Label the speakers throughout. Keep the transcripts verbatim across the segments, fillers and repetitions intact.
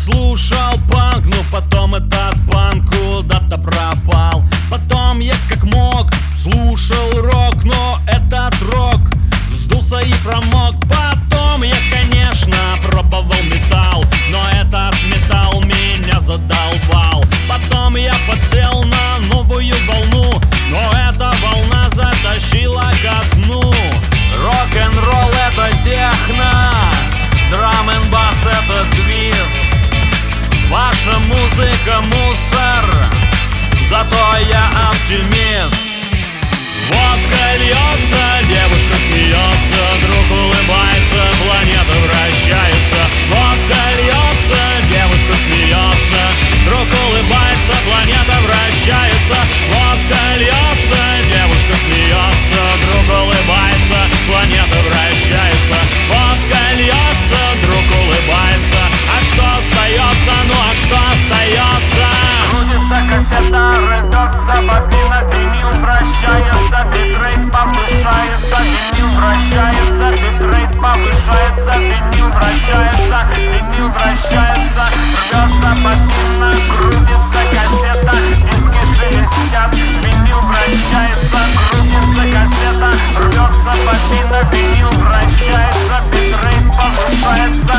Speaker 1: слушал панк, но потом этот панк куда-то пропал. Потом я как мог слушал рок, но этот рок сдулся и промок. Потом я, конечно, пробовал металл, но этот металл меня задолбал. Потом я подсел на новую волну, но эта волна затащила ко дну. Рок-н-ролл — это техно, драм-н-бас — это твист. Ваша музыка — мусор, зато я оптимист. Водка льется, девушка смеется, друг улыбается, планета вращается. Водка льется, девушка смеется, друг улыбается, планета вращается. Водка льется, девушка смеется, друг улыбается, планета вращается. Водка льется, друг улыбается. А что остается? Ну а что остается?
Speaker 2: Крутится кассета, рвется бобина, винил вращается, битрейт повышается, винил вращается, битрейт повышается, винил вращается, винил вращается, рвется бобина, крутится кассета, диски шелестят, винил вращается, крутится кассета, рвется бобина, винил вращается, битрейт повышается.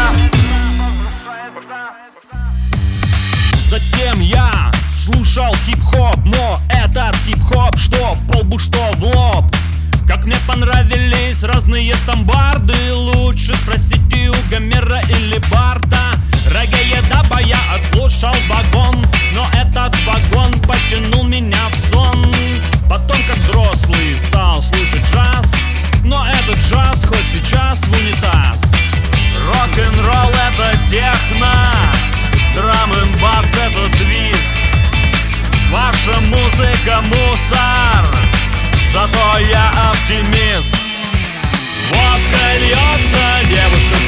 Speaker 1: Затем я слушал хип-хоп, но этот хип-хоп что по лбу, что в лоб. Как мне понравились разные тамбарды, лучше спросите у Гомера или Барта. Регgae-даба я отслушал вагон, но этот вагон потянул меня в сон. Потом как взрослый стал слушать джаз, но этот джаз хоть сейчас в унитаз. Рок-н-ролл — это техно, драм-н-бас — это твист. Ваша музыка — мусор, зато я оптимист. Водка льется, девушка